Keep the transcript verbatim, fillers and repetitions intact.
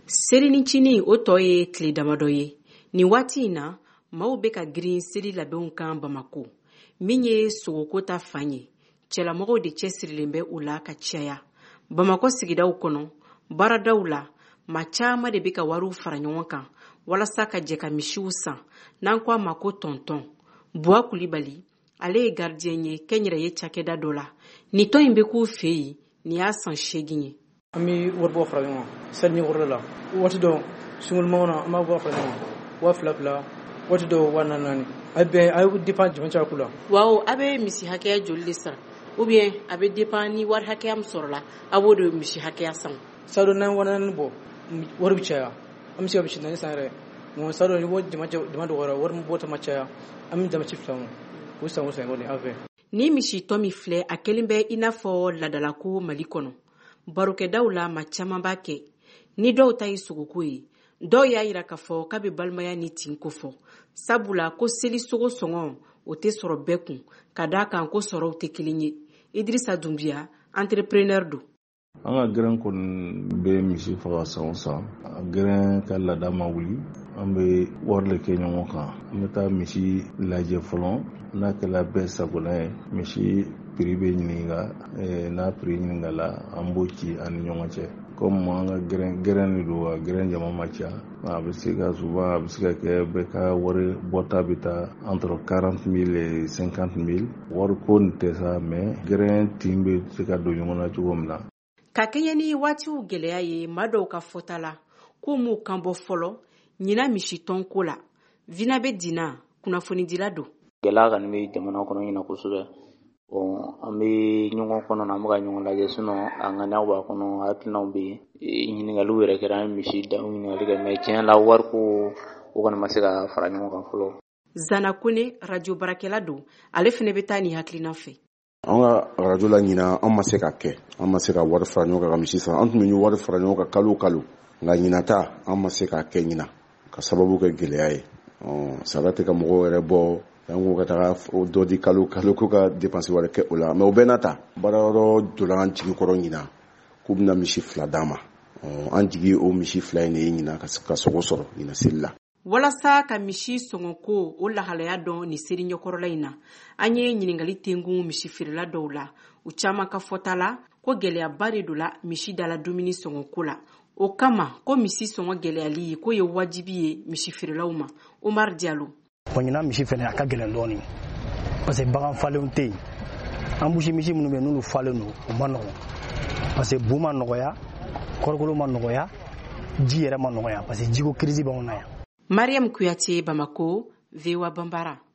Seri ni cini o tɔ ye tile damadɔ ye. Ni waati in na, maaw bɛ ka girin seri labɛnw kan Bamako. Min ye sogoko ta fan ye. Cɛlamɔgɔw de cɛsirilen bɛ o la ka caya. Bamako sigidaw kɔnɔ, baaradaw la, maa caman de bɛ ka wariw fara ɲɔgɔn kan walasa ka jɛ ka misiw san. N'an ko a ma ko tɔntɔn. Buwa Kulibali, ale ye gardien ye kɛnyɛrɛ ye cakɛda dɔ la. Ni tɔn in bɛ k'u fɛ yen, ni y'a san seegin ye. An bɛ wari bɔ fara ɲɔgɔn kan seli ɲɛkɔrɔla la waati dɔ sungurumaw na an b'a bɔ fara ɲɔgɔn kan waa fila fila waati dɔ waa naani naani a bɛ a ye dépense jama caya ku la. Waaw a bɛ misi hakɛya joli de sara ou bien a bɛ dépend ni wari hakɛya min sɔrɔla a b'o de misi hakɛya san. Saa dɔ n'an ye waa naani bɔ wari bɛ caya an bɛ se ka misi naani san yɛrɛ nka saa dɔ ni wari jama jama dɔgɔyara wari bɔ ta ma caya an bɛ jama ci fila ma o san o san o de an fɛ. Ni misi tɔ min filɛ a kɛlen bɛ i n'a fɔ ladalako Mali kɔnɔ. Barokɛdaw la maa caman b'a kɛ ni dɔw ta ye sogoko ye dɔw y'a yira k'a fɔ k'a bɛ balimaya ni tin ko fɔ sabula ko seli sogo sɔngɔ o tɛ sɔrɔ bɛɛ kun ka d'a kan ko sɔrɔw tɛ kelen ye. Idrissa Dunbiya entrepreneur don. An ka gɛrɛn kɔni bɛ misi faga san o san a gɛrɛn ka laada ma wuli an bɛ wari de kɛ ɲɔgɔn kan an bɛ taa misi lajɛ fɔlɔ n'a kɛla bɛɛ sagona ye misi prix bɛ ɲininka n'a prix ɲininka la an b'o ci an ni ɲɔgɔn cɛ comme an ka gɛrɛn gɛrɛn de don a gɛrɛn jama ma ca a bɛ se ka souvent a bɛ se ka kɛ bɛɛ ka wari bɔta bɛ taa entre quarante mille et cinquante mille wari ko nin tɛ sa mais gɛrɛn tin bɛ se ka don ɲɔgɔn na cogo min na. Ka kɛɲɛ ni waatiw gɛlɛya ye maa dɔw ka fɔta la ko m'u kan bɔ fɔlɔ ɲina misi tɔn ko la Vina bɛ Dina kunnafonidila don. Gɛlɛya kɔni bɛ jamana kɔnɔ ɲina kosɛbɛ. Bon an bɛ ɲɔgɔn kɔnɔ an bɛ ka ɲɔgɔn lajɛ sinon a ŋaniyaw b'a kɔnɔ hakilinaw bɛ yen ɲininkaliw yɛrɛ kɛra an ye misi da ɲininkali kɛ mais tiɲɛ la wari ko o kɔni ma se ka fara ɲɔgɔn kan fɔlɔ. Zana Kone radio barakɛla don ale fana bɛ taa ni hakilina fɛ. An ka radio la ɲina an ma se ka kɛ an ma se ka wari fara ɲɔgɔn kan ka misi san an tun bɛ wari fara ɲɔgɔn kan kalo kalo nka ɲinata an ma se ka kɛ ɲina ka sababu kɛ gɛlɛya ye sara tɛ ka mɔgɔw yɛrɛ bɔ an ko ka taga dɔ di kalo kalo ko ka dépense wɛrɛ kɛ o la mais o bɛɛ n'a ta baara yɔrɔ donna an jigi kɔrɔ ɲina k'u bɛna misi fila d'a ma an jigi o misi fila in de ye ɲina ka sogo sɔrɔ ɲina seli la. Walasa ka misi sɔngɔko o lahalaya dɔn ni seri ɲɛkɔrɔla in na an ye ɲininkali tengun misi feerela dɔw la u caman ka fɔta la ko gɛlɛyaba de don la misi dala dumuni sɔngɔko la o kama ko misi sɔngɔ gɛlɛyali ko ye wajibi ye misi feerelaw ma. Omar Diallo. Ɲina misi fɛnɛ a ka gɛlɛn dɔɔni parce que bagan falenw tɛ yen an busi misi minnu bɛ n'olu falen don o ma nɔgɔn parce que bu ma nɔgɔya kɔrɔkolo ma nɔgɔya ji yɛrɛ ma nɔgɔya parce que jiko crise b'anw na yan. Mariam Kuyate, Bamako, V O A Bambara.